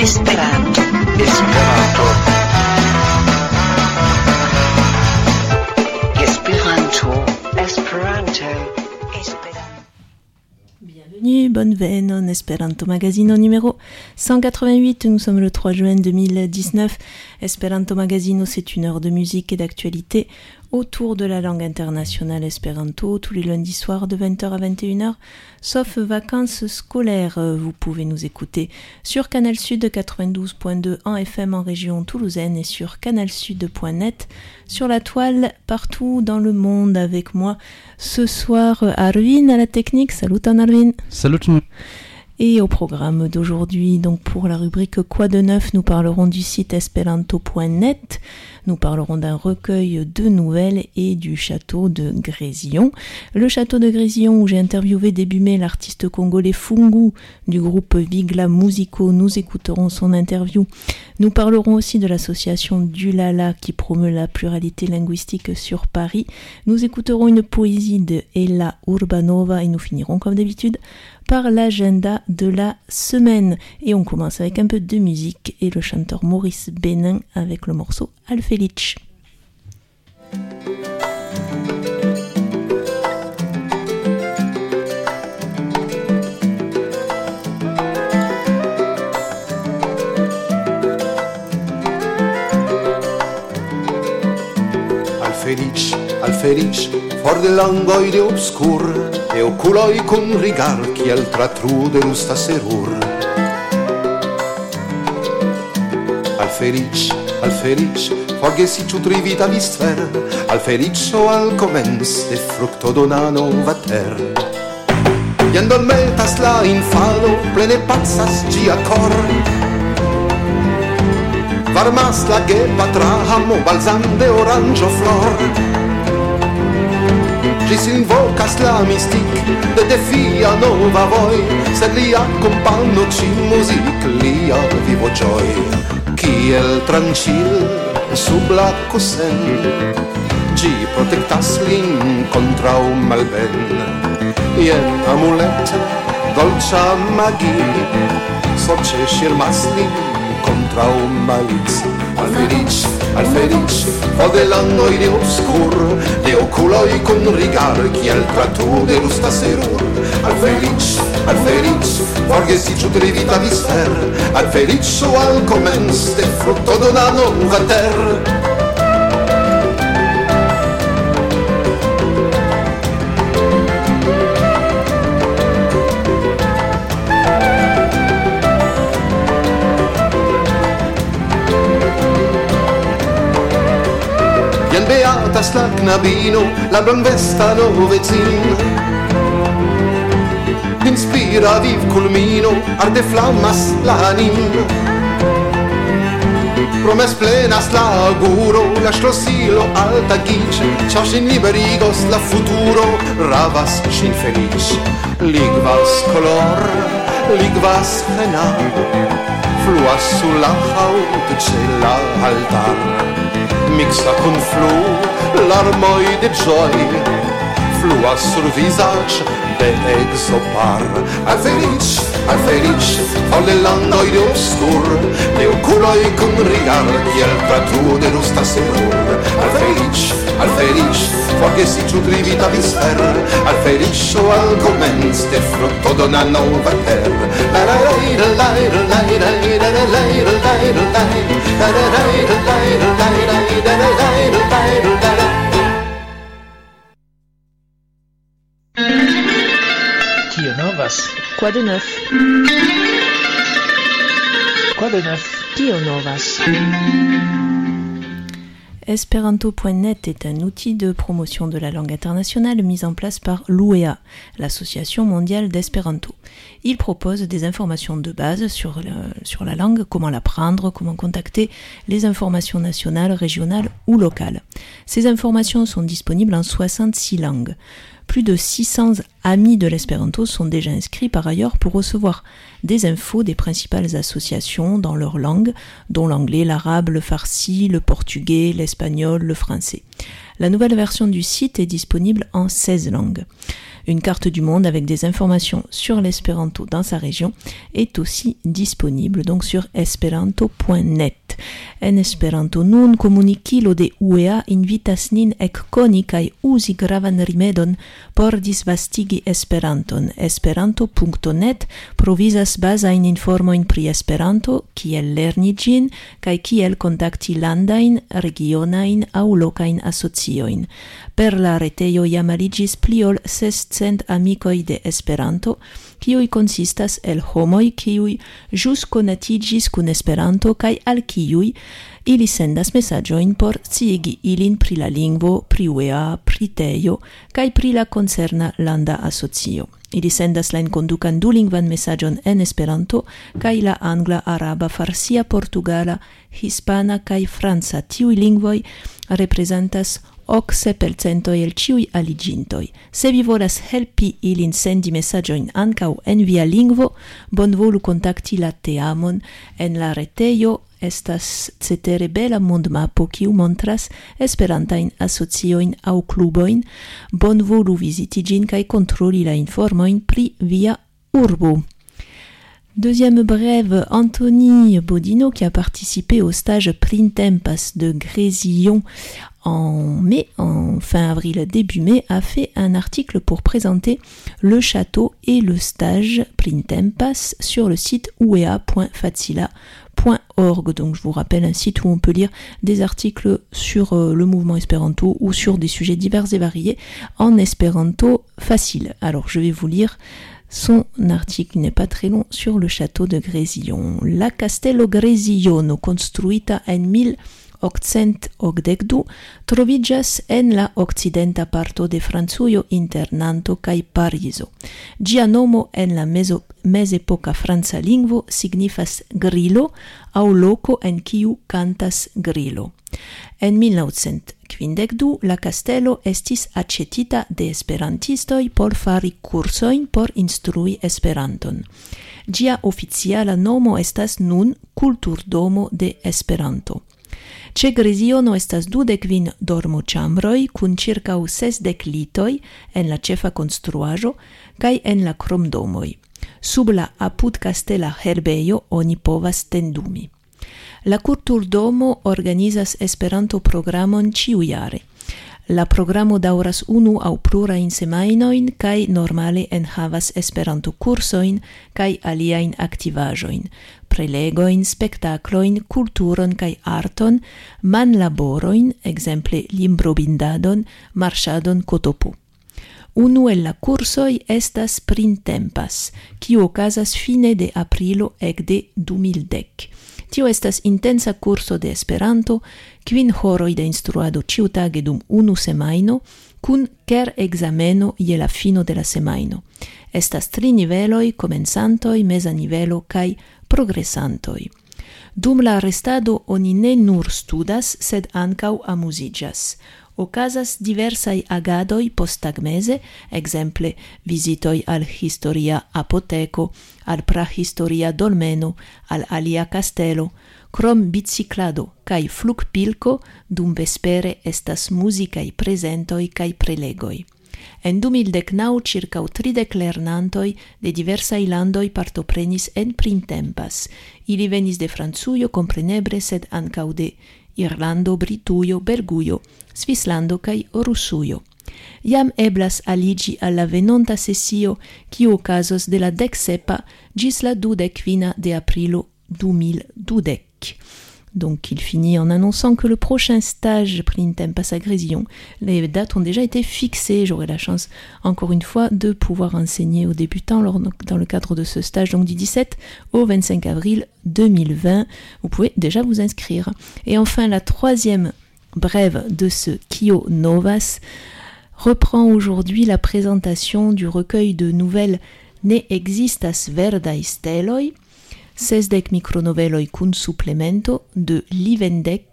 Esperanto. Esperanto. Bienvenue, bonne veine en Esperanto Magazine numéro 188. Nous sommes le 3 juin 2019. Esperanto Magazine, c'est une heure de musique et d'actualité autour de la langue internationale espéranto, tous les lundis soirs de 20h à 21h, sauf vacances scolaires. Vous pouvez nous écouter sur Canal Sud 92.2 en FM en région toulousaine et sur canalsud.net, sur la toile partout dans le monde. Avec moi ce soir, Arvin à la technique. Salut Arvin. Salut tout le monde. Et au programme d'aujourd'hui, donc pour la rubrique Quoi de neuf, nous parlerons du site esperanto.net, nous parlerons d'un recueil de nouvelles et du château de Grésillon. Le château de Grésillon où j'ai interviewé début mai l'artiste congolais Fungu du groupe Vigla Musico, nous écouterons son interview. Nous parlerons aussi de l'association Dulala qui promeut la pluralité linguistique sur Paris. Nous écouterons une poésie de Ella Urbanova et nous finirons comme d'habitude par l'agenda de la semaine. Et on commence avec un peu de musique et le chanteur Maurice Bénin avec le morceau Alfelich. Alfelich, Alfelich, for de langoide obscur, e oculoi con rigar chi al tratrude lusta serur. Alfelich, Alfelich, forge si ciutri vita vistver, Alfelich o al comens de fructo donano vater. Iando al metas la infalo, plene pazzas gia cor, varmas la gepa trahamo, balsam de oranjo flor. Gis invocas la mystique de defia nova voi, sed li accompagno ci music, lia vivo joy. Kiel tranquil sub la cosen, gi protectas lin contra un malben. Ien amulet, dolcia magie, sorce shirmas lin contra un maliz. Alfelich, Alfelich, o de langoide obscur, de oculoi con rigar chi al tratrude lusta serur. Alfelich, Alfelich, forge si ciutri vita visfer, Alfelich o al comens de frutto donano vater. Beatas la knabino, la blanvesta novezin, inspira viv culmino, arde flammas la anim. Promes plenas la auguro, la schlossilo alta gice, ciao sin liberigos la futuro, ravas sin felice. Ligvas color, ligvas pena, fluas sulla haut cella altar. Mixa con flu, larmoi de joy, flua sur visage de exopar. Alfelich, Alfelich, o le landoi de obscur, de oculoi con rigar, chi al tratrude lusta serur. Alfelich, Alfelich, forge si ciutri vita visfer, Alfelich o al comens de frutto donano vater. Kio novas? Quoi de neuf? Quoi de neuf? Kio novas? Esperanto.net est un outil de promotion de la langue internationale mis en place par l'UEA, l'Association mondiale d'Espéranto. Il propose des informations de base sur la langue, comment l'apprendre, comment contacter les informations nationales, régionales ou locales. Ces informations sont disponibles en 66 langues. Plus de 600 amis de l'espéranto sont déjà inscrits par ailleurs pour recevoir des infos des principales associations dans leur langue, dont l'anglais, l'arabe, le farsi, le portugais, l'espagnol, le français. La nouvelle version du site est disponible en 16 langues. Une carte du monde avec des informations sur l'espéranto dans sa région est aussi disponible donc sur esperanto.net. En Esperanto nun komunikilo de UEA invitas nin ekkoni kaj uzi gravan rimedon por disvastigi Esperanton. Esperanto.net provizas bazajn informojn pri Esperanto, kiel lerni ĝin kaj kiel kontakti landajn, regionajn aŭ lokajn asociojn. Per la retejo jam aliĝis pli ol 600 amikoj de Esperanto, kiuj konsistas el homoj kiuj ĵus konatiĝis kun Esperanto kaj al kiuj ili sendas mesaĝojn por sciigi ilin pri la lingvo, pri UEA, pri tejo kaj pri la koncerna landa asocio. Ili sendas la enkondukan dulingvan mesaĝon en Esperanto kaj la angla, araba, farsia, portugala, hispana kaj franca. Tiuj lingvoj reprezentas 80% el ĉiuj aliĝintoj. Se vi volas helpi ilin sendi mesaĝojn ankaŭ en via lingvo, bonvolu kontakti la teamon en la retejo. Estas cetere bela mondmapo kiu montras esperantajn asociojn aŭ klubojn. Bonvolu viziti ĝin kaj kontroli la informojn pri via urbo. Deuxième brève, Anthony Bodino, qui a participé au stage Printemps de Grésillon en fin avril, début mai, a fait un article pour présenter le château et le stage Printemps sur le site uea.fatsila.org. Donc je vous rappelle un site où on peut lire des articles sur le mouvement espéranto ou sur des sujets divers et variés en espéranto facile. Alors je vais vous lire son article, n'est pas très long, sur le château de Grésillon. La Castello Grésillon, construita en 1882, troviĝas en la okcidenta parto de Francujo inter Nanto kaj Parizo. Ĝia nomo en la mezepoka franca lingvo signifas grilo aŭ loko en kiu kantas grilo. En 1952 la kastelo estis aĉetita de esperantistoj por fari kursojn por instrui Esperanton. Ĝia oficiala nomo estas nun Kulturdomo de Esperanto. Ĉe Greziono estas 25 dormoĉambroj kun ĉirkaŭ 60 litoj en la ĉefa konstruaĵo kaj en la kromdomoj. Sub la apudkastela herbejo oni povas tendumi. La Kulturdomo organizas Esperanto-programon ĉiujare. La programo daŭras 1 aŭ plurajn semajnojn kaj normale enhavas Esperanto-kursojn kaj aliajn aktivaĵojn, prelegojn, spektaklojn, kulturon kaj arton, manlaborojn, ekzemple librobindadon, marŝadon kotopu. Unu el la kursoj estas Printempas, kiu okazas fine de aprilo ekde 2010. Tio estas intensa kurso de Esperanto, 5 horoj de instruado ĉiutage dum 1 semajno, kun ker-ekzameno je la fino de la semajno. Estas 3 niveloj, komencantoj, meza nivelo kaj progresantoj. Dum la restado oni ne nur studas, sed ankaŭ amuziĝas. Okazas diversaj agadoj posttagmeze, ekzemple vizitoj al historia apoteko, al prahistoria dolmeno, al alia kastelo, krom biciklado kaj flugpilko, dum vespere estas muzikaj prezentoj kaj prelegoj. En 2019 ĉirkaŭ 30 lernantoj de diversaj landoj partoprenis en Printempas. Ili venis de Francujo kompreneble, sed ankaŭ de Irlando, Britujo, Belgujo, Svislando kaj Rusujo. Jam eblas aliĝi al la venonta sesio, kiu okazos de la 17 ĝis la 25 de aprilo 2020. Donc il finit en annonçant que le prochain stage Printemps à Grésillon, les dates ont déjà été fixées. J'aurai la chance encore une fois de pouvoir enseigner aux débutants dans le cadre de ce stage, donc du 17 au 25 avril 2020. Vous pouvez déjà vous inscrire. Et enfin, la troisième brève de ce Kio Novas reprend aujourd'hui la présentation du recueil de nouvelles Ne existas verdaj steloj, 60 micronoveloj kun supplemento de Livendek,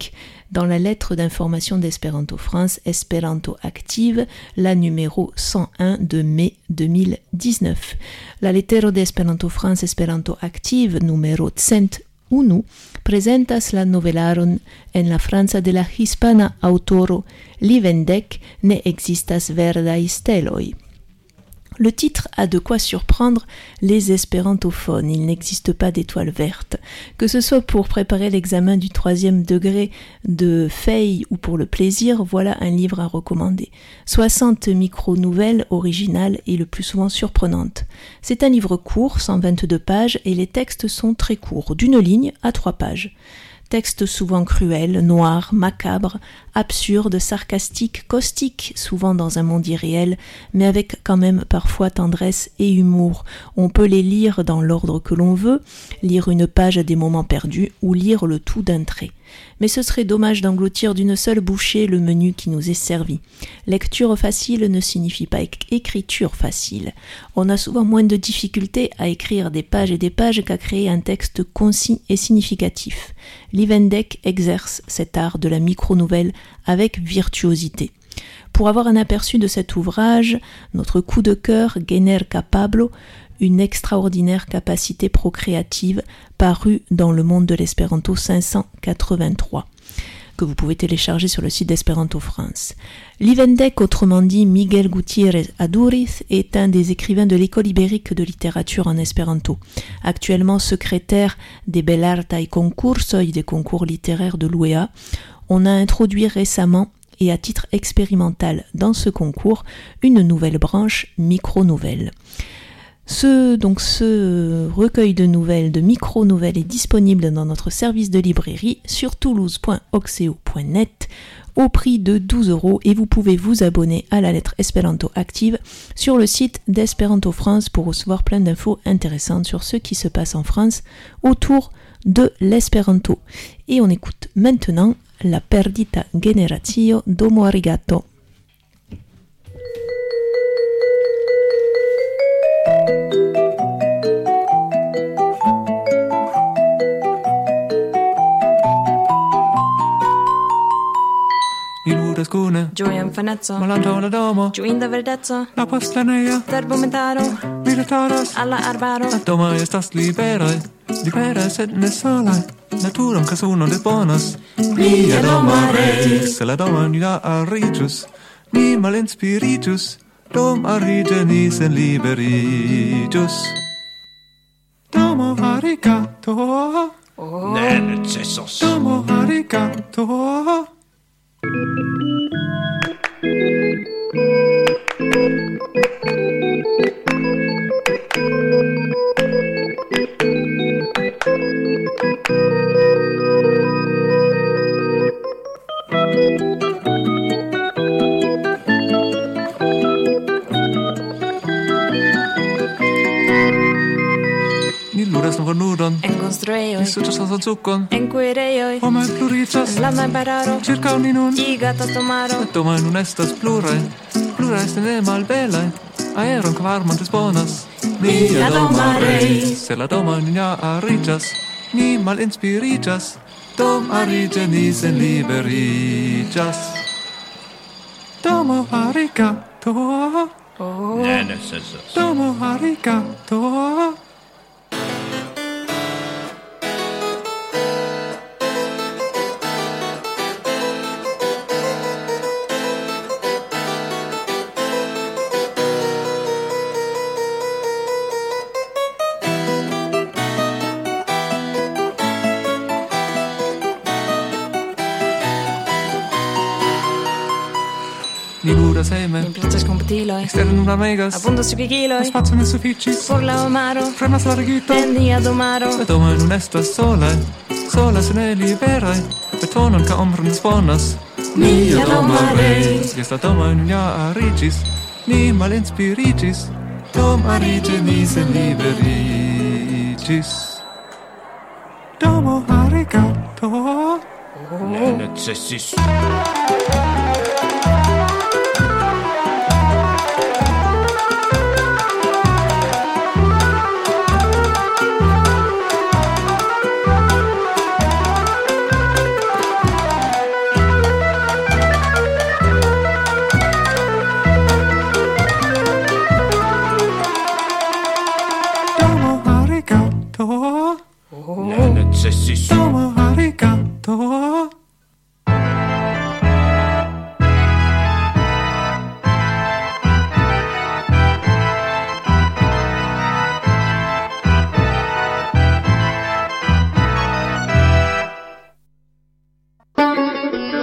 dans la lettre d'information d'Esperanto France, Esperanto Active, la numéro 101 de mai 2019. La lettero de Esperanto France, Esperanto Active, numéro 101, presentas la novelaron en la Franza de la hispana autoro Li vendek ne existas verdaj steloj. Le titre a de quoi surprendre les espérantophones. Il n'existe pas d'étoiles vertes. Que ce soit pour préparer l'examen du 3e degré de FEI ou pour le plaisir, voilà un livre à recommander. 60 micro-nouvelles originales et le plus souvent surprenantes. C'est un livre court, 122 pages, et les textes sont très courts, d'une ligne à 3 pages. Textes souvent cruels, noirs, macabres, absurdes, sarcastiques, caustiques, souvent dans un monde irréel, mais avec quand même parfois tendresse et humour. On peut les lire dans l'ordre que l'on veut, lire une page à des moments perdus ou lire le tout d'un trait. Mais ce serait dommage d'engloutir d'une seule bouchée le menu qui nous est servi. Lecture facile ne signifie pas écriture facile. On a souvent moins de difficultés à écrire des pages et des pages qu'à créer un texte concis et significatif. Li vendek exerce cet art de la micro-nouvelle avec virtuosité. Pour avoir un aperçu de cet ouvrage, notre coup de cœur, Gener Capablo, une extraordinaire capacité procréative, parue dans le monde de l'Espéranto 583, que vous pouvez télécharger sur le site d'Espéranto France. Li vendek, autrement dit Miguel Gutiérrez Aduriz, est un des écrivains de l'École ibérique de littérature en espéranto. Actuellement secrétaire des Belartai Concursoi, des concours littéraires de l'UEA, on a introduit récemment et à titre expérimental dans ce concours une nouvelle branche micro-nouvelles. Ce recueil de nouvelles, de micro-nouvelles est disponible dans notre service de librairie sur toulouse.oxeo.net au prix de 12 € et vous pouvez vous abonner à la lettre Esperanto Active sur le site d'Esperanto France pour recevoir plein d'infos intéressantes sur ce qui se passe en France autour de l'Esperanto. Et on écoute maintenant La perdita generatio d'Homo Arigato. Iludescune, Gioiam fanezzo, malanto la domo, Gioinda verdezzo, la postlaneia, terbomentaro, militaros, alla arbaro, la doma estas liberae, liberae sed ne solae, naturam casuno disponas, Mia doma reis, se la doma nia arrigius, ni malinspiritus, dom arrigenis en liberigius. Domo arigato, Ne necessos. domo arigato. Ludas non nudon, en construeioi, succes an succon, en quereioi, homo pluricas, lama impararo, circa un nun, igatas tomaro, doma nun estas plurae, plurae est ne malbelae, aeron quarmant disponas, Mia doma reis, se la doma nia arrigas, ni mal inspirigas, dom arrigenis en liberigas. Domo arigato, Ne necessos. domo arigato. Ni ludas hejme, in places computiloi, externum amegas, abundos subigiloi, spazio ne sufficis, por la omaro, fremas largito, en dia domaro, la doma nun estas solae, sola se ne liberae, betonon ca ombrum disponas. Mia doma reis, Jes la doma nun ja arrigis, ni mal inspirigis, dom arrigenis en liberigis. Domo arigato, Ne necessis.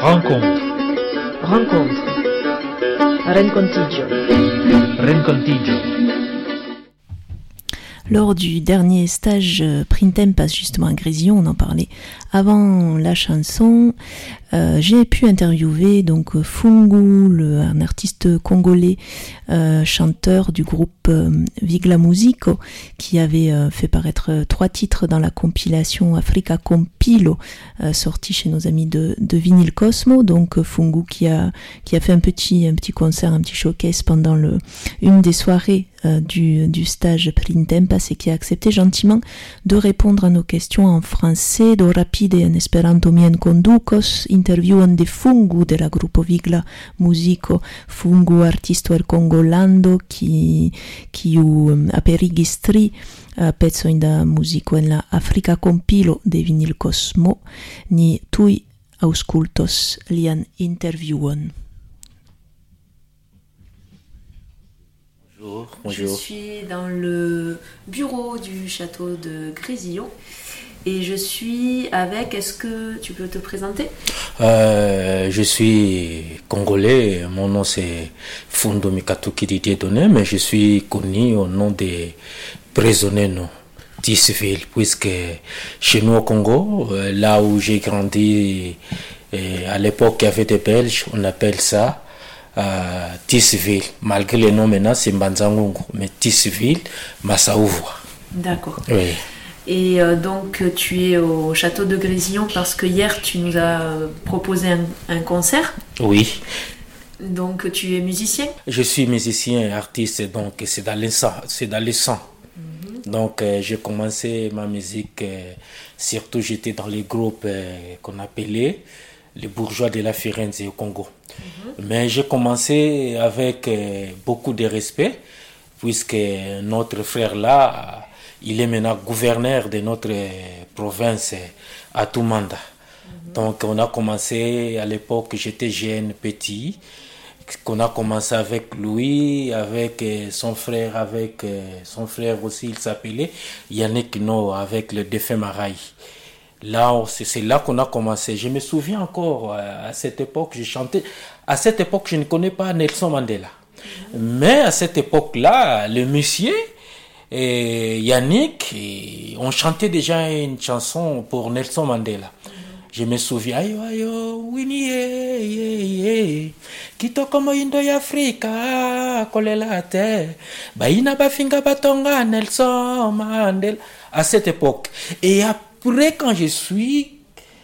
Rencontre. Rencontigio. Lors du dernier stage Printemps justement à Grésillon, on en parlait avant la chanson, j'ai pu interviewer donc Fungu, un artiste congolais, chanteur du groupe Vigla Musico, qui avait fait paraître 3 titres dans la compilation Africa Compilo, sortie chez nos amis de Vinyl Cosmo. Donc Fungu qui a fait un petit concert, un petit showcase pendant une des soirées du stage Printemps, et qui a accepté gentiment de répondre à nos questions en français. Do rapide en esperanto mien conducos interviuon de Fungu de la gruppo Vigla Musico. Fungu artisto el Congolando qui aperigis 3 pezojn da muziko en la Africa Compilo de Vinyl Cosmo. Ni tuj aŭskultos lian interviuon. Bonjour. Je suis dans le bureau du château de Grésillon et je suis avec... Est-ce que tu peux te présenter? Je suis congolais, mon nom c'est Fundo Mikatuki Dieudonné, mais je suis connu au nom de Présoneno Tisville, puisque chez nous au Congo, là où j'ai grandi, à l'époque il y avait des Belges, on appelle ça Tisville, malgré le nom maintenant c'est Mbanzangungu, mais Tisville, Massaouvwa. D'accord. Oui. Et donc tu es au château de Grésillon parce que hier tu nous as proposé un concert. Oui. Donc tu es musicien? Je suis musicien et artiste, donc c'est dans le sang. Mm-hmm. Donc j'ai commencé ma musique, surtout j'étais dans les groupes qu'on appelait les bourgeois de la Firenze au Congo. Mm-hmm. Mais j'ai commencé avec beaucoup de respect, puisque notre frère là, il est maintenant gouverneur de notre province à Toumanda. Mm-hmm. Donc on a commencé, à l'époque j'étais jeune, petit, qu'on a commencé avec lui, avec son frère aussi, il s'appelait Yannick No, avec le défunt Maraï. Là, c'est là qu'on a commencé. Je me souviens encore, à cette époque, je chantais. À cette époque, je ne connais pas Nelson Mandela. Mais à cette époque-là, le monsieur et Yannick, on chantait déjà une chanson pour Nelson Mandela. Je me souviens, ayo, Winnie, kitoko moindo ya Afrika, kolela te, baina bafinga batonga Nelson Mandela. À cette époque. Et après, quand je suis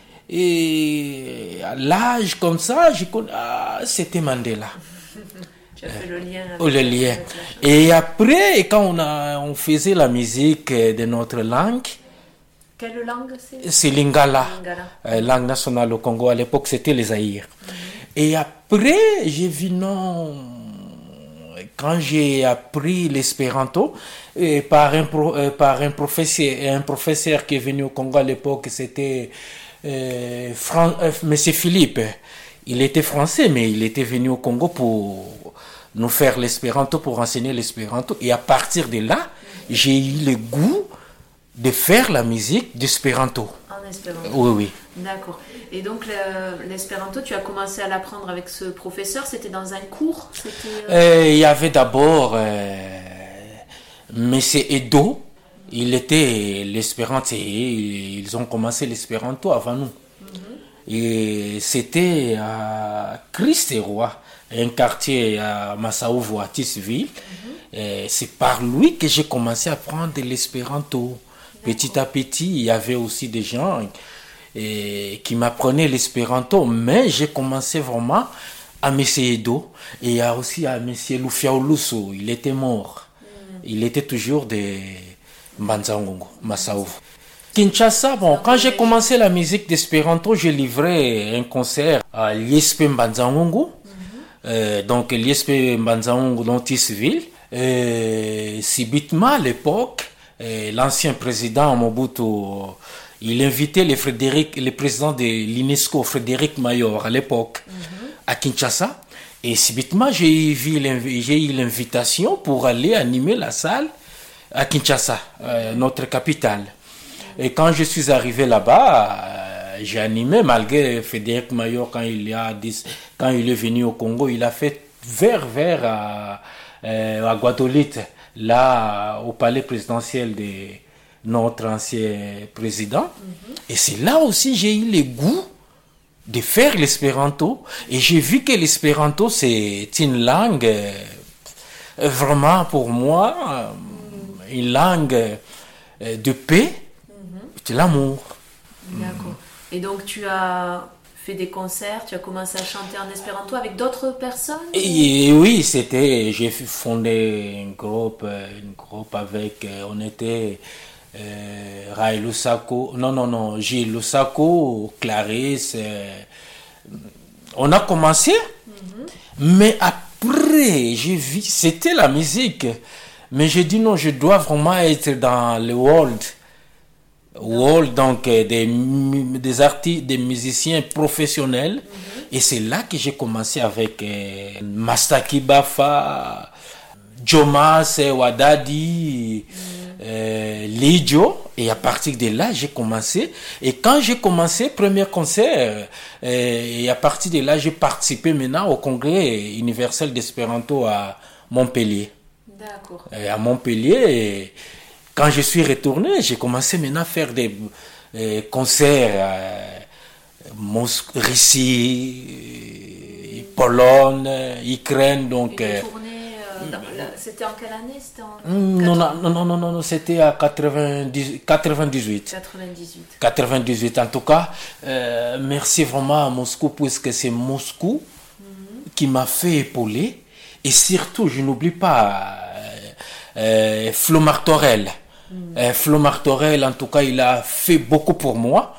à l'âge comme ça, je connais, c'était Mandela. Tu as fait le lien. Le lien. Et après, quand on faisait la musique de notre langue. Quelle langue c'est? C'est Lingala. Langue nationale au Congo. À l'époque, c'était les Zaïre. Et après, j'ai vu non. Quand j'ai appris l'espéranto par un professeur qui est venu au Congo à l'époque, c'était Monsieur Philippe. Il était français, mais il était venu au Congo pour nous faire l'espéranto, pour enseigner l'espéranto. Et à partir de là, j'ai eu le goût de faire la musique d'espéranto. En espéranto. Oui. D'accord. Et donc l'espéranto, tu as commencé à l'apprendre avec ce professeur, c'était dans un cours? Il y avait d'abord Monsieur Edo, il était l'espéranto, ils ont commencé l'espéranto avant nous. Mm-hmm. Et c'était à Christ-et-Roi, un quartier à Massaouvwa, à Tisville. Mm-hmm. C'est par lui que j'ai commencé à apprendre l'espéranto. Petit à petit, il y avait aussi des gens qui m'apprenaient l'espéranto, mais j'ai commencé vraiment à M. Edo et aussi à M. Lufiaoluso. Il était mort. Il était toujours de Mbanzangungu, Massaouvwa. Kinshasa, quand j'ai commencé la musique d'espéranto, j'ai livré un concert à l'ISP Mbanzangungu, donc l'ISP Mbanzangungu dans Tisville. Subitement, à l'époque, l'ancien président Mobutu, il invitait le président de l'UNESCO, Frédéric Mayor, à l'époque, à Kinshasa. Et subitement, j'ai eu l'invitation pour aller animer la salle à Kinshasa, notre capitale. Et quand je suis arrivé là-bas, j'ai animé, malgré Frédéric Maillot, quand il est venu au Congo, il a fait vers à Guadeloupe, là, au palais présidentiel de notre ancien président. Et c'est là aussi j'ai eu le goût de faire l'espéranto. Et j'ai vu que l'espéranto, c'est une langue vraiment pour moi, une langue de paix, de l'amour. D'accord. Et donc tu as fait des concerts, tu as commencé à chanter en espéranto avec d'autres personnes? Et oui, j'ai fondé un groupe avec, on était Ray Lusako, Gilles Lusako, Clarisse, on a commencé, mais après j'ai vu, c'était la musique, mais j'ai dit non, je dois vraiment être dans le world, donc des artistes, des musiciens professionnels. Et c'est là que j'ai commencé avec Mastaki Bafa, Jomas, Wadadi, Lidio. Et à partir de là, j'ai commencé. Et quand j'ai commencé, premier concert, et à partir de là, j'ai participé maintenant au congrès universel d'espéranto à Montpellier. D'accord. Et à Montpellier, quand je suis retourné, j'ai commencé maintenant à faire des concerts Russie, Pologne, Ukraine, donc. C'était en quelle année? C'était en non, c'était à 98. 98, en tout cas. Merci vraiment à Moscou, puisque c'est Moscou qui m'a fait épauler. Et surtout, je n'oublie pas Flo Martorell. Flo Martorell, en tout cas, il a fait beaucoup pour moi.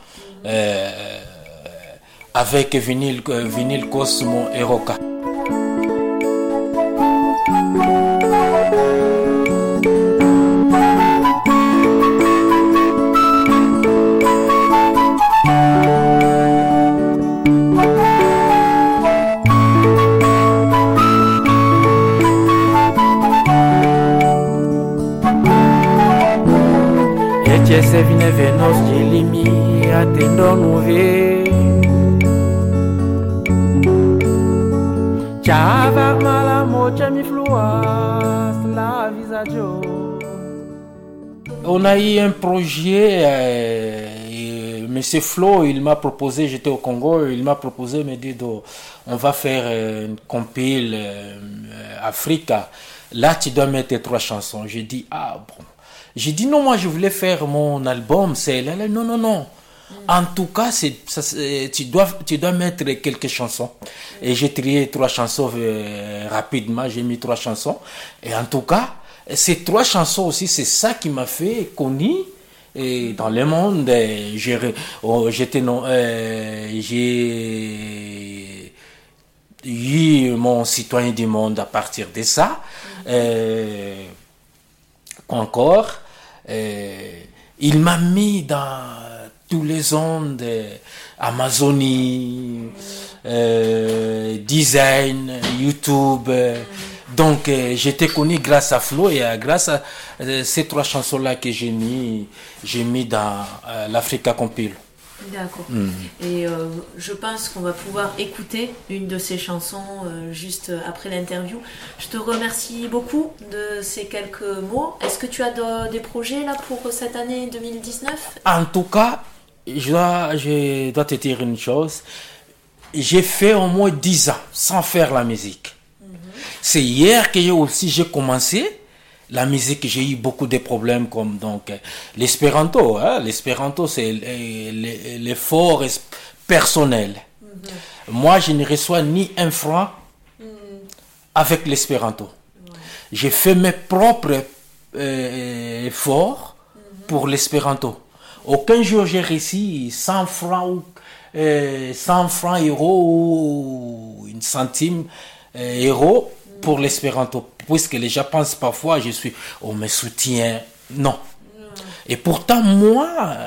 Avec Vinyl Cosmo et Roca. Ese vine venos de limi atendo nove Chava mala mocha mi fluas la visaggio. On a eu un projet, Monsieur Flo, il m'a proposé, j'étais au Congo, il m'a proposé, il m'a dit on va faire une compile Africa. Là tu dois mettre 3 chansons. J'ai dit bon. J'ai dit non, moi je voulais faire mon album, c'est là, non. En tout cas, tu dois mettre quelques chansons. Et j'ai trié 3 chansons rapidement, j'ai mis 3 chansons. Et en tout cas, ces 3 chansons aussi, c'est ça qui m'a fait connaître dans le monde. J'ai eu mon citoyen du monde à partir de ça. Encore, il m'a mis dans tous les ondes, Amazonie, design, YouTube. Donc j'étais connu grâce à Flo et grâce à ces 3 chansons-là que j'ai mis dans l'Africa Compile. D'accord. Et je pense qu'on va pouvoir écouter une de ces chansons juste après l'interview. Je te remercie beaucoup de ces quelques mots. Est-ce que tu as des projets là pour cette année 2019? En tout cas, je dois te dire une chose. J'ai fait au moins 10 ans sans faire la musique. C'est hier que j'ai commencé la musique. J'ai eu beaucoup de problèmes comme donc l'espéranto. L'espéranto, c'est l'effort personnel. Moi, je ne reçois ni un franc avec l'espéranto. J'ai fait mes propres efforts pour l'espéranto. Aucun jour j'ai réussi 100 francs euros ou une centime euros pour l'espéranto, puisque les gens pensent parfois on me soutient. Non. Et pourtant moi,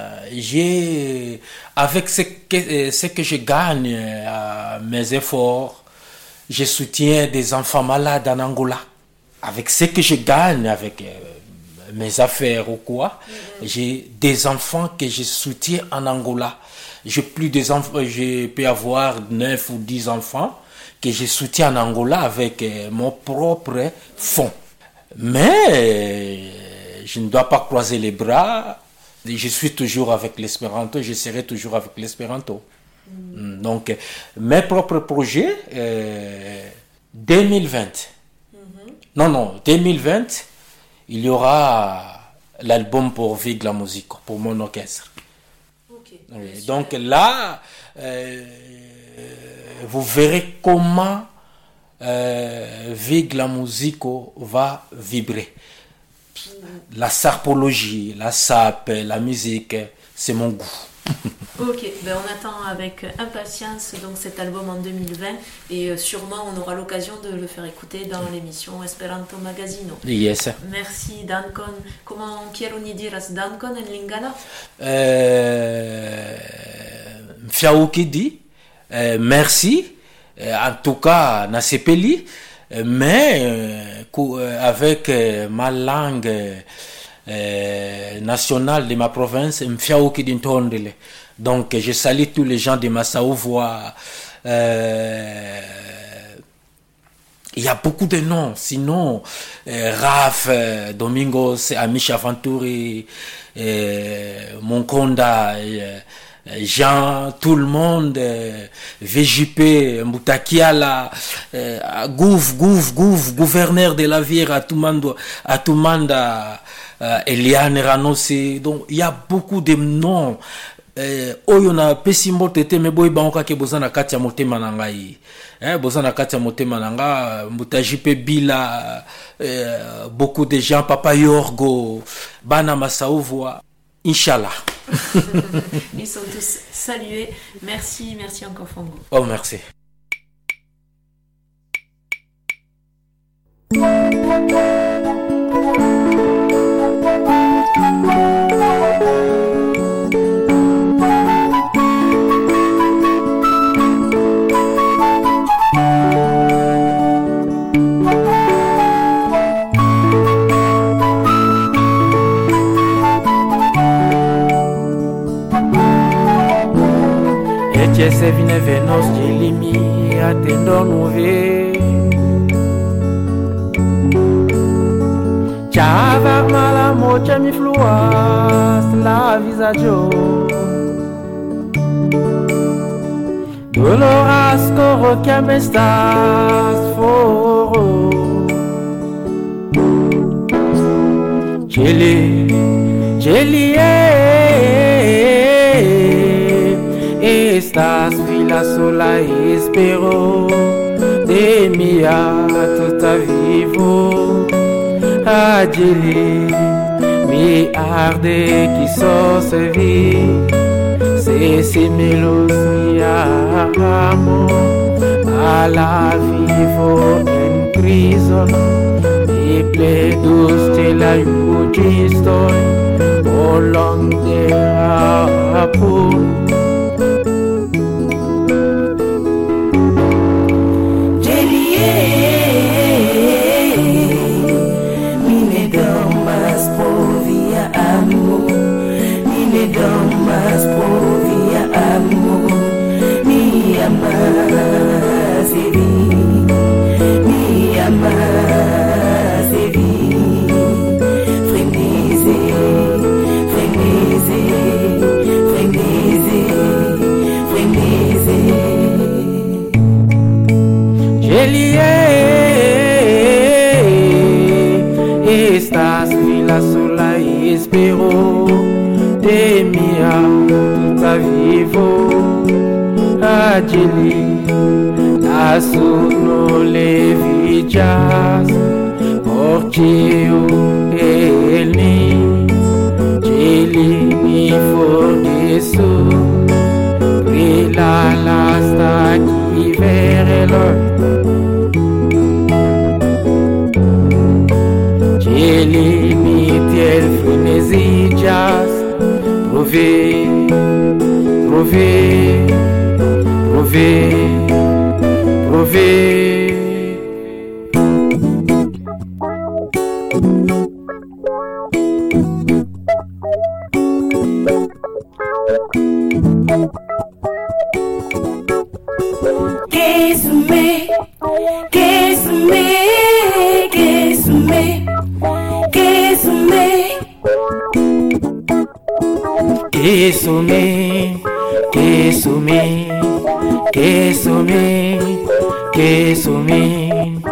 avec ce que je gagne, mes efforts, je soutiens des enfants malades en Angola. Avec ce que je gagne, avec mes affaires ou quoi, j'ai des enfants que je soutiens en Angola. J'ai plus des enfants, je peux avoir 9 ou 10 enfants que je soutiens en Angola avec mon propre fonds. Mais je ne dois pas croiser les bras. Je suis toujours avec l'espéranto, je serai toujours avec l'espéranto. Donc, mes propres projets, 2020. 2020, il y aura l'album pour Vig la musique, pour mon orchestre. Oui, donc là, vous verrez comment Vig la musique va vibrer. La sarpologie, la sape, la musique, c'est mon goût. Ok, ben on attend avec impatience donc cet album en 2020 et sûrement on aura l'occasion de le faire écouter dans l'émission Esperanto Magazino. Yes. Merci Dankon. Comment quiero ni diras Dankon en lingala? Fiaouki dit merci. En tout cas, Nasepeli, mais avec ma langue nationale de ma province, Mfiaouki d'Intondele. Donc, je salue tous les gens de Massaoua. Il y a beaucoup de noms. Sinon, Raph, Domingos, Amish Aventuri, Monkonda, Jean, tout le monde, VJP, Moutakiala, Gouf, gouverneur de la Vire, Atumanda, Eliane Ranossi. Donc, il y a beaucoup de noms. Oyona Pessimbo Tete, mais boy banka ke bozana katia motema nangai. Bozana katia motema nanga, Moutajipe Bila, beaucoup de gens, Papa Yorgo, Bana Massaoua. Inch'Allah. Ils sont tous salués. Merci encore Fongo. Oh, merci. Se vine venos de limi atendo nuve Chava mala mocha mi fluas la visaggio Doloras coro que me estás foro Chili Estas vila sola espero de mia tota vivo Adili mi arde qui so se vi se melos mi amo a la vivo en prison mi pledus te la yugistoy o long de rapur Mas povia amor, mi amazevi, frenese, Jelie, estas vila sola espero de mia tá vivo Adili laço no levidias Portio ele Jeli mi forneço Brila lasta qui verelo Jeli mi tiel frenesidias Provei Kesume, kesume, kesume, kesume, kesume, kesume, kesume, kesume,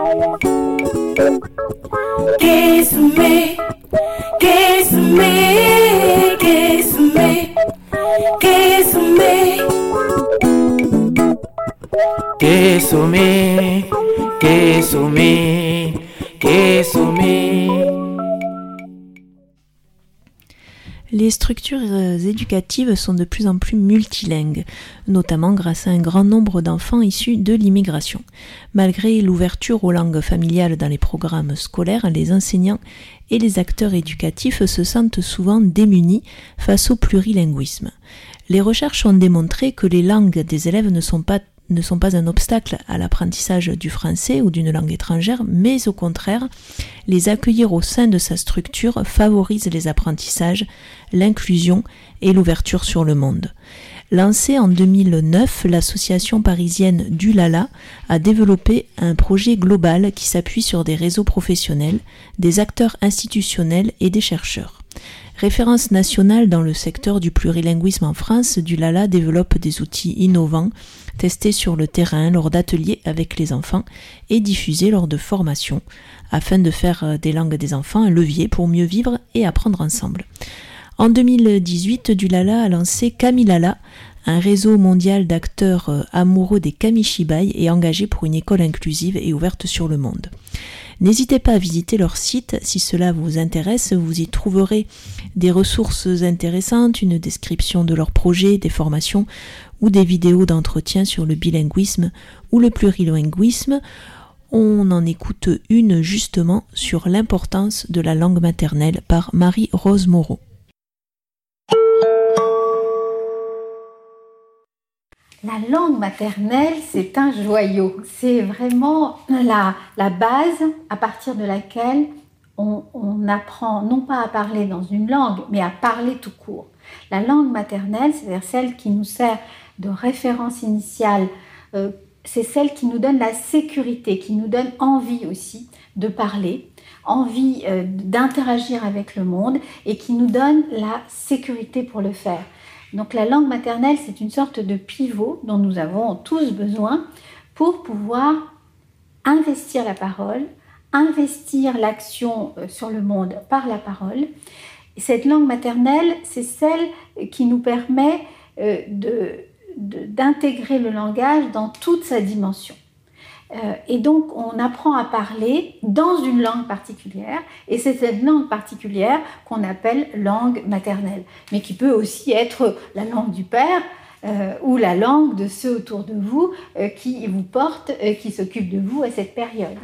kesume, kesume, kesume, kesume, kesume, kesume, kesume. Les structures éducatives sont de plus en plus multilingues, notamment grâce à un grand nombre d'enfants issus de l'immigration. Malgré l'ouverture aux langues familiales dans les programmes scolaires, les enseignants et les acteurs éducatifs se sentent souvent démunis face au plurilinguisme. Les recherches ont démontré que les langues des élèves ne sont pas un obstacle à l'apprentissage du français ou d'une langue étrangère, mais au contraire, les accueillir au sein de sa structure favorise les apprentissages, l'inclusion et l'ouverture sur le monde. Lancée en 2009, l'association parisienne d'Ulala a développé un projet global qui s'appuie sur des réseaux professionnels, des acteurs institutionnels et des chercheurs. Référence nationale dans le secteur du plurilinguisme en France, d'Ulala développe des outils innovants, testés sur le terrain lors d'ateliers avec les enfants et diffusés lors de formations, afin de faire des langues des enfants un levier pour mieux vivre et apprendre ensemble. En 2018, d'Ulala a lancé Kamilala, un réseau mondial d'acteurs amoureux des Kamishibai et engagés pour une école inclusive et ouverte sur le monde. N'hésitez pas à visiter leur site si cela vous intéresse, vous y trouverez des ressources intéressantes, une description de leurs projets, des formations ou des vidéos d'entretien sur le bilinguisme ou le plurilinguisme. On en écoute une justement sur l'importance de la langue maternelle par Marie-Rose Moreau. La langue maternelle, c'est un joyau. C'est vraiment la base à partir de laquelle on apprend non pas à parler dans une langue, mais à parler tout court. La langue maternelle, c'est-à-dire celle qui nous sert de référence initiale, c'est celle qui nous donne la sécurité, qui nous donne envie aussi de parler, envie d'interagir avec le monde et qui nous donne la sécurité pour le faire. Donc la langue maternelle, c'est une sorte de pivot dont nous avons tous besoin pour pouvoir investir la parole, investir l'action sur le monde par la parole. Et cette langue maternelle, c'est celle qui nous permet d'intégrer le langage dans toute sa dimension. Et donc, on apprend à parler dans une langue particulière, et c'est cette langue particulière qu'on appelle langue maternelle, mais qui peut aussi être la langue du père ou la langue de ceux autour de vous qui vous portent, qui s'occupent de vous à cette période.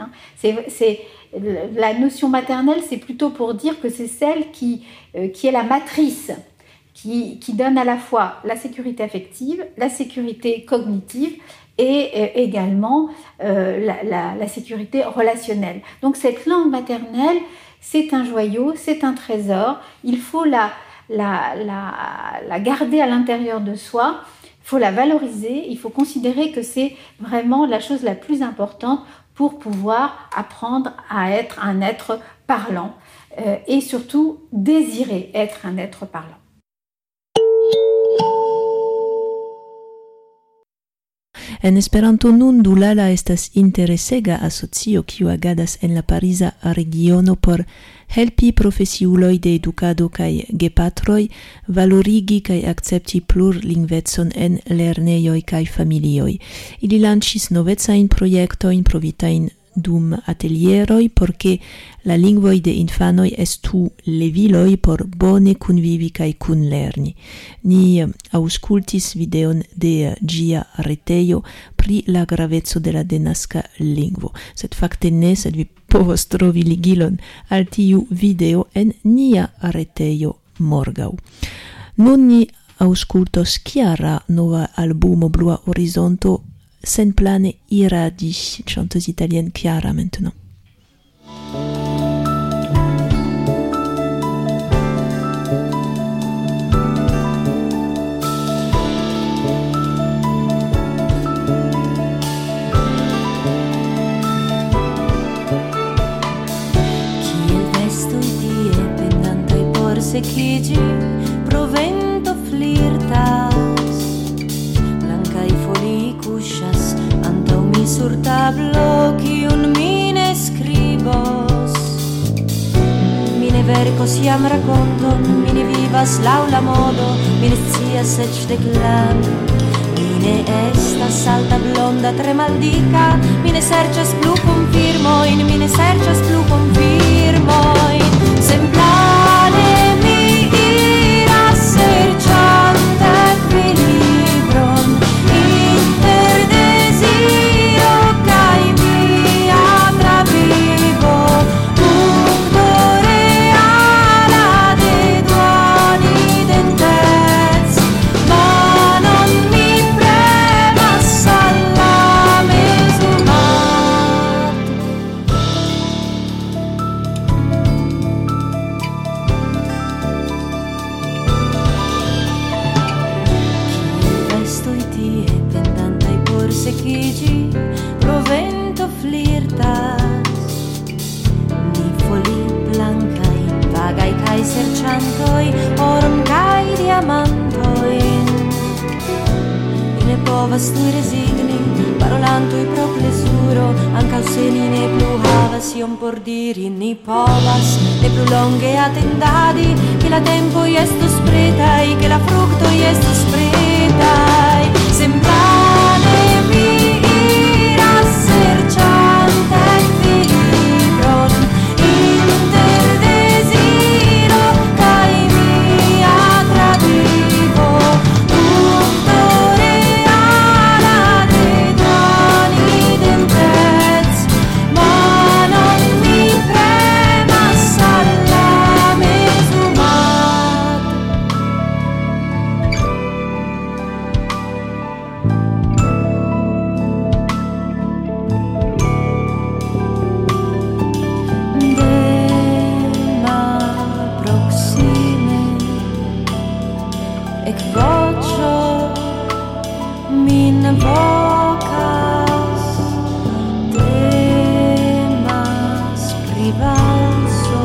La notion maternelle, c'est plutôt pour dire que c'est celle qui est la matrice, qui donne à la fois la sécurité affective, la sécurité cognitive, et également la sécurité relationnelle. Donc cette langue maternelle, c'est un joyau, c'est un trésor. Il faut la garder à l'intérieur de soi, il faut la valoriser, il faut considérer que c'est vraiment la chose la plus importante pour pouvoir apprendre à être un être parlant et surtout désirer être un être parlant. En Esperanto nun d'Ulala estas interesega asocio kiu agadas en la pariza regiono por helpi profesiuloj de edukado kaj gepatroj valorigi kaj akcepti plurlingvecon en lernejoj kaj familioj. Ili lanĉis novecajn projektojn provitajn dum atelieroj por ke la lingvoj de infanoj estu leviloj por bone kunvivi kaj kunlerni. Ni aŭskultis videon de ĝia retejo pri la graveco de la denaska lingvo. Sed fakte ne, sed vi povos trovi ligilon al tiu video en nia retejo morgaŭ. Nun ni aŭskultos Chiara nova albumo Blua Horizonto senplane iradi, chanteuse italienne Chiara maintenant. secchigi, provento flirtas, blancai folii cuchas, antau mi sur tablo, quiun mine scribos. Mine vercos iam raconton, mine vivas laula modo, mine scias ec declam. Mine estas alta blonda tre maldica, mine serĉas plu konfirmojn, mine serĉas plu konfirmojn. Semplane mi iras serĉante ekvilibron inter deziro kaj mia travivo. Punkto reala de duonidentec, manon mi premas al la mezumat. Restoi tie pendantai por secchigi, provento flirtas, ni foli blancai, vagai kai serĉantoj, oron kai diamantojn. Ne povas tui resigni, parolantui pro plezuro, ancaŭ se ni ne plu havas iom por diri, ni povas ne plu longe attendadi, che la tempoj estos pretaj, che la fruktoj estos pretaj. Semplane mi iras serĉante ekvilibron inter deziro kaj mia travivo. Punkto reala de duonidentec, manon mi premas al la mezumat. Dema proxime ekvoĉo min vocas, temas pri valso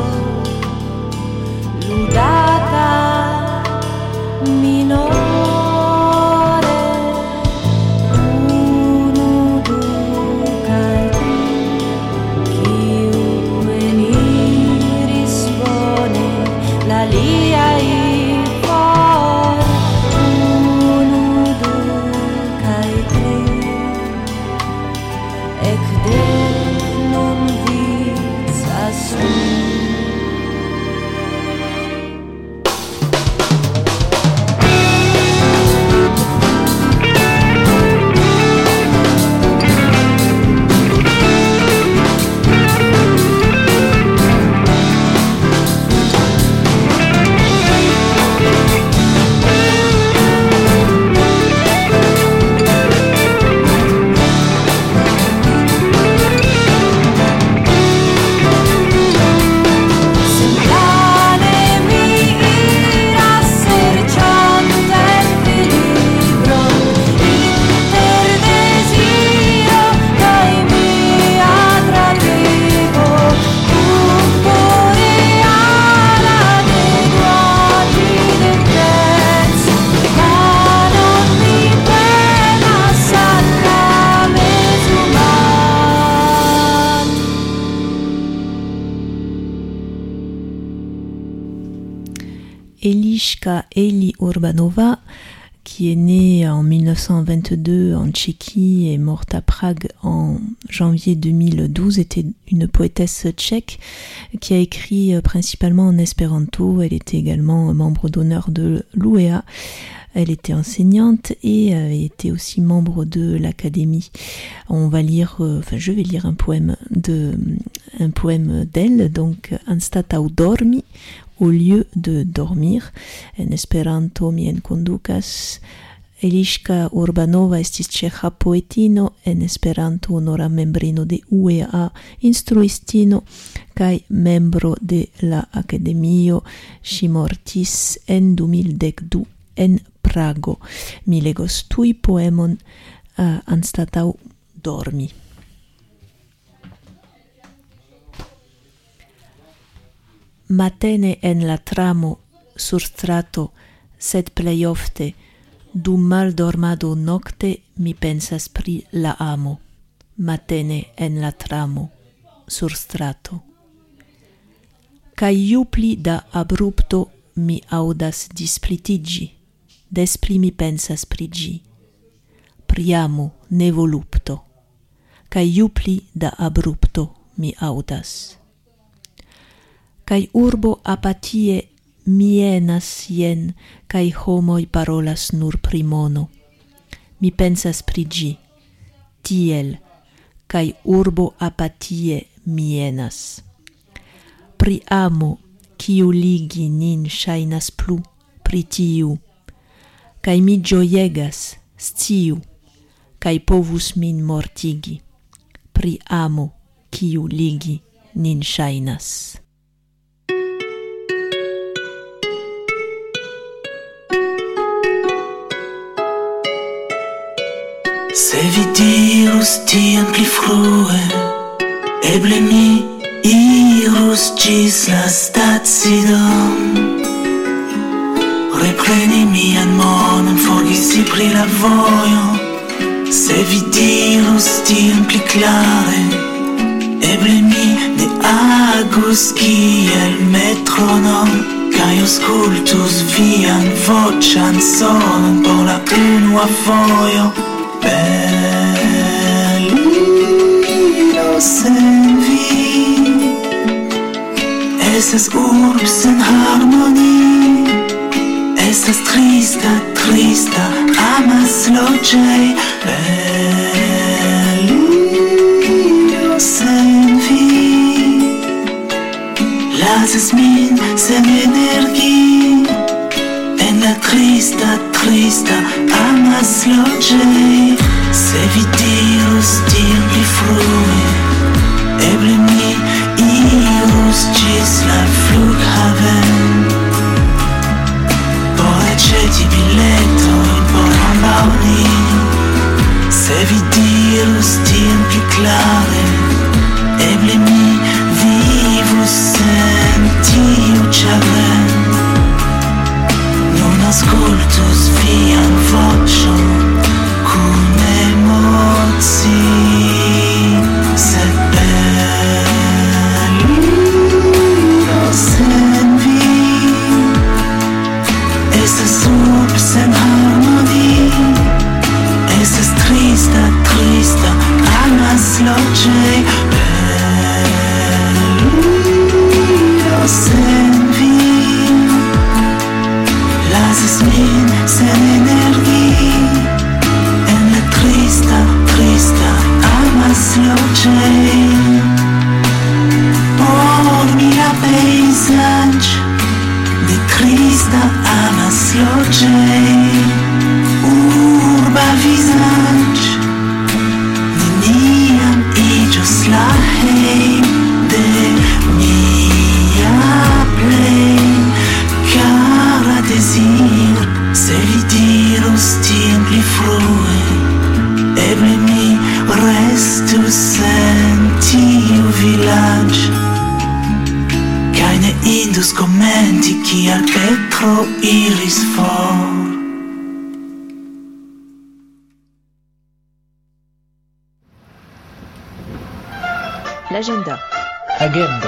ludata minore. Unu, du kaj tri, kiu eniris bone, la liaj for. Unu, du kaj tri, ekde nun vicas mi. Semplane mi iras serĉante ekvilibron inter deziro kaj mia travivo. Punkto reala de duonidentec, manon mi premas al la mezumat. Eliška Eli Urbanova, qui est née en 1922 en Tchéquie et morte à Prague en janvier 2012, était une poétesse tchèque qui a écrit principalement en espéranto. Elle était également membre d'honneur de l'UEA. Elle était enseignante et était aussi membre de l'académie. On va lire, je vais lire un poème d'elle, donc Anstatau dormi, au lieu de dormir. En Esperanto mi enkondukas. Eliška Urbanova estis ĉeĥa poetino, en Esperanto honora membrino de UEA, instruistino kaj membro de la Akademio. Ŝi mortis en 2012 en Prago. Mi legos tuj poemon anstataŭ dormi. Matene en la tramo sur strato, sed plej ofte, dum maldormado nocte, mi pensas pri la amo, matene en la tramo, sur strato. Kaj ju pli da abrupto mi audas displitigi, des pli mi pensas pri ĝi, pri amo ne volupto, kaj ju pli da abrupto mi audas. Kaj urbo apatie mienas jen, kaj homoj parolas nur pri mono. Mi pensas pri ĝi, tiel, kaj urbo apatie mienas. Pri amo, kiu ligi nin ŝajnas plu, pri tiu, kaj mi ĝojegas, sciu, kaj povus min mortigi, pri amo, kiu ligi nin ŝajnas. Se vi dirus tiam pli frue, eble mi irus ĝis la stacidon, repreni mian monon, forgesi pri la vojo. Se vi dirus tiam pli klare, eble mi ne agus kiel metronom, kaj aŭskultus vian voĉan sonon por la unua fojo. Berlino sen vi estas urbo sen harmoni, estas trista, trista amasloĝej. Berlino sen vi lasas min sen energi en la trista, trista amasloĝej. Se vi dirus tiam pli frue, eble mi irus ĝis la flughaven, por aĉeti biletojn por ambaŭ ni. Se vi dirus tiam pli klare, eble mi vivus sen tiu ĉagren. Nun aŭskultus vian voĉon kun emocji, sed Berlino sen vi estas urbo sen harmoni, estas trista, trista amasloĝej. Berlino sen vi lasas min sen energi en la trista, trista amasloĝej. Por mi la pejzaĝ de trista amasloĝej, urba vizaĝ neniam iĝos la hejm de mia plej kara deziro. Se vi dirus tiam pli frue, eble mi restus en tiu vilaĝ, kaj ne indus komenti kial Petro iris for. L'agenda. Agenda.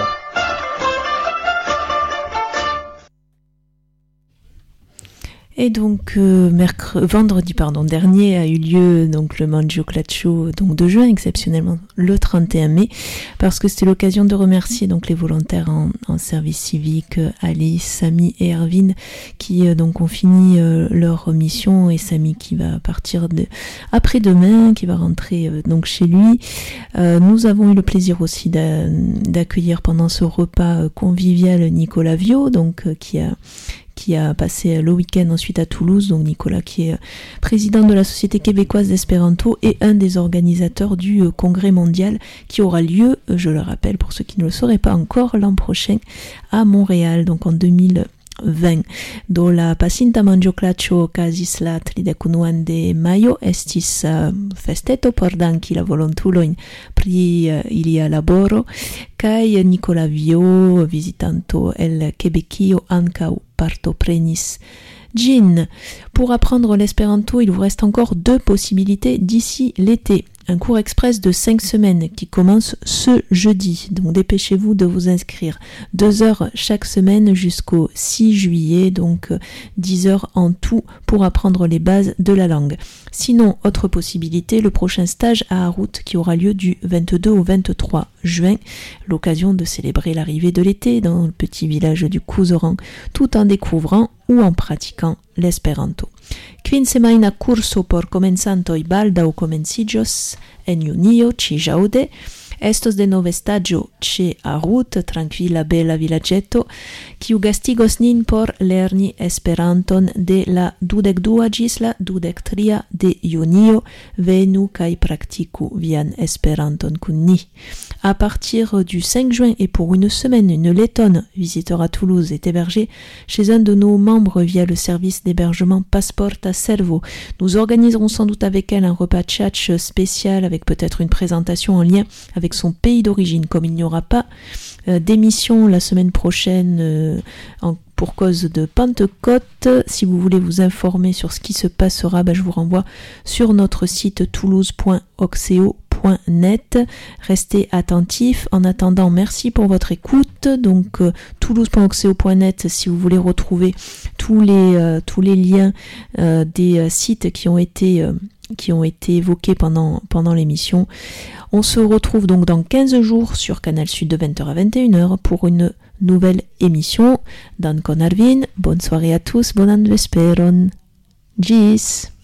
Et donc vendredi dernier a eu lieu donc le Manjo Clacho donc de juin, exceptionnellement le 31 mai, parce que c'était l'occasion de remercier donc les volontaires en service civique, Alice, Samy et Erwin, qui donc ont fini leur mission, et Samy qui va partir après-demain, qui va rentrer donc chez lui. Nous avons eu le plaisir aussi d'accueillir pendant ce repas convivial Nicolas Viau, donc qui a passé le week-end ensuite à Toulouse, donc Nicolas qui est président de la Société québécoise d'Espéranto et un des organisateurs du congrès mondial qui aura lieu, je le rappelle pour ceux qui ne le sauraient pas encore, l'an prochain à Montréal, donc en 2020. Do la pasinta manĝoklaĉo okazis la 31 de majo, estis festeto por danki la volontulojn pri ilia laboro, kaj Nicolas Viau, vizitanto el Quebekio, ankaŭ partoprenis gin. Pour apprendre l'espéranto, il vous reste encore 2 possibilités d'ici l'été. Un cours express de 5 semaines qui commence ce jeudi. Donc dépêchez-vous de vous inscrire. 2 heures chaque semaine jusqu'au 6 juillet, donc 10 heures en tout pour apprendre les bases de la langue. Sinon, autre possibilité, le prochain stage à Harrout qui aura lieu du 22 au 23 juin, l'occasion de célébrer l'arrivée de l'été dans le petit village du Couserans, tout en découvrant ou en pratiquant l'espéranto. Quinsemaina curso por comenzantoj baldaŭ komenciĝos en junio ĉe Jaude. Estos de nove staĝo ĉe Harrout, trankvila bela vilaĝeto, kiu gastigos nin por lerni Esperanton de la 22 ĝis la 23 de junio. Venu kaj praktiku vian Esperanton kun ni. À partir du 5 juin et pour une semaine, une lettonne, visiteur à Toulouse, est hébergée chez un de nos membres via le service d'hébergement Passporta Servo. Nous organiserons sans doute avec elle un repas tchatch spécial avec peut-être une présentation en lien avec son pays d'origine. Comme il n'y aura pas d'émission la semaine prochaine pour cause de Pentecôte, si vous voulez vous informer sur ce qui se passera, je vous renvoie sur notre site toulouse.oxeo.net. Restez attentifs. En attendant, merci pour votre écoute. Donc toulouse.oxeo.net si vous voulez retrouver tous les liens des sites qui ont été évoqués pendant l'émission. On se retrouve donc dans 15 jours sur Canal Sud de 20h à 21h pour une nouvelle émission. Dankon Arvin, bonne soirée à tous, bonan vesperon. Gis.